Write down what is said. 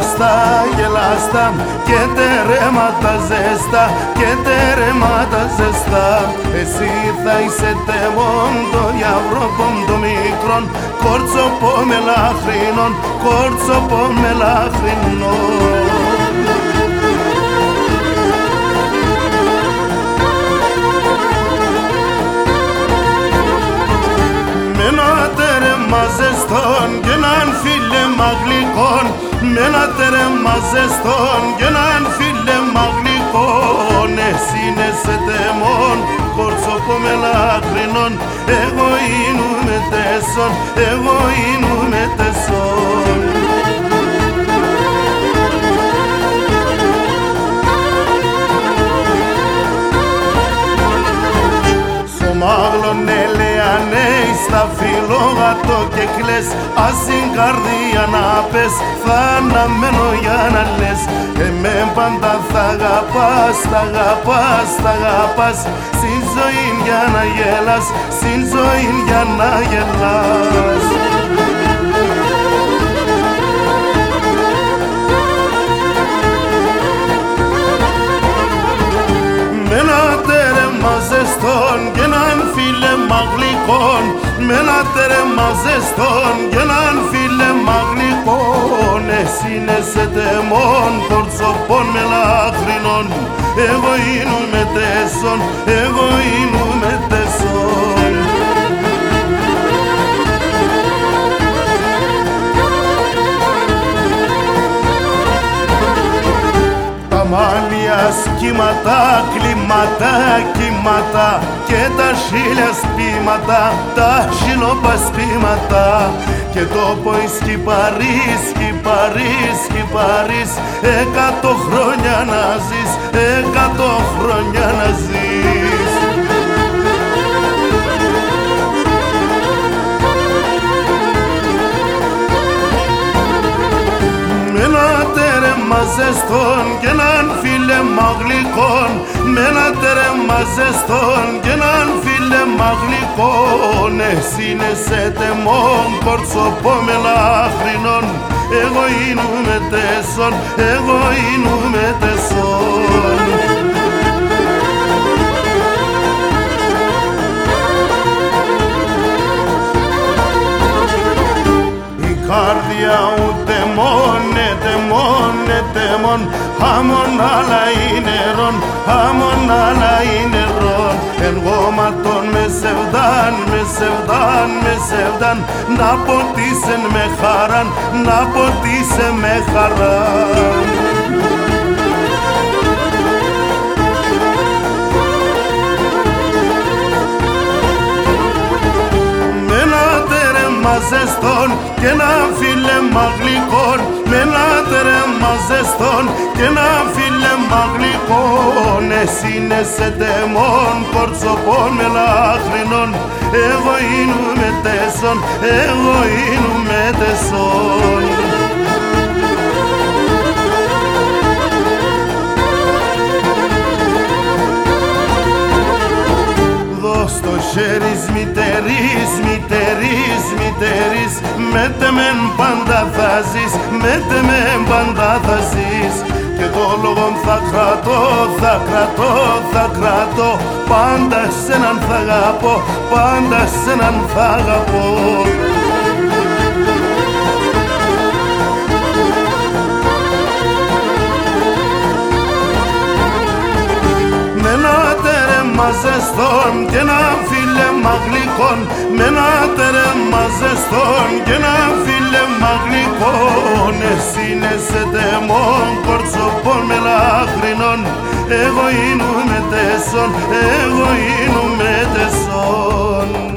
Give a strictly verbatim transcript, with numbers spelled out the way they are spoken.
γελάστα, γελάστα και τερέματα ζέστα, και τερέματα ζέστα. Εσύ θα είσαι τεμόν το γιαυρόπον το μικρόν, κόρτσοπο με λαχρινόν, κόρτσοπο με λαχρινόν. Ζεστόν και έναν φίλεμα γλυκόν, με ένα τέρεμα ζεστόν και έναν φίλεμα γλυκόν. Εσύ είναι σε τεμόν, κορτσοπό με λαχρινόν, εγώ είμαι τεσόν, εγώ είμαι τεσόν. Σωμάγλων ελεανέ στα φιλόγατο και κλαις, ας την καρδία να πες, θα αναμένω για να λες. Εμέ πάντα θα αγαπάς, θα αγαπάς, θα αγαπάς, στην ζωή για να γελάς, στην ζωή για να γελάς. Με ένα τέρεμα ζεστόν και έναν φίλεμα γλυκόν, με ένα τέρεμα ζεστόν και έναν φίλεμα γλυκόν. Εσύ είναι σε τεμόν, κορτσοπών με λαχρινόν, εγώ είμαι τεσόν, εγώ είμαι τεσόν. Τα μάλια σχήματα, κλίματα, κύματα και τα χίλια σπήματα, τα χιλοπασπήματα. Και το ποης κυπαρείς, κυπαρείς, κυπαρείς, εκατό χρόνια να ζεις, εκατό χρόνια να ζεις. Με ένα τέρεμα ζεστόν και έναν φίλεμα γλυκόν, με ένα τέρεμα ζεστόν και έναν φίλεμα γλυκόν. Εσύ είναι σε τεμόν, κορτσοπό με λαχρινόν, εγώ είμαι τεσόν, εγώ είμαι τεσόν. Η καρδιά ούτε μόνεται, μόνεται μόν, άμον άλλα είναι ρον, άμον άλλα είναι ρον. Εν γόματον με σεβδάν, με σεβδάν, με σεβδάν, να ποτίσεν με χαράν, να ποτίσε με χαράν. Ζεστόν και ένα φίλεμα γλυκόν, με ένα τέρεμα ζεστόν και ένα φίλεμα γλυκόν. Εσύ είναι σε τεμόν, κορτσοπών με λαχρινόν, εγώ είμαι τεσόν, εγώ είμαι τεσόν. Στο χέρις μητερής, μητερής, μητερής, μέτε μεν πάντα θα ζεις, μέτε μεν πάντα θα ζεις. Και το λόγον θα κρατώ, θα κρατώ, θα κρατώ, πάντα σ' θα αγαπώ, πάντα σ' θα αγαπώ. Ζεστόν και ένα φίλεμα γλυκόν, με ένα τέρεμα ζεστόν και ένα φίλεμα γλυκόν. Εσύ είναι σε τεμόν, κορτσοπών με λαχρινόν, εγώ είμαι τεσόν, εγώ είμαι τεσόν.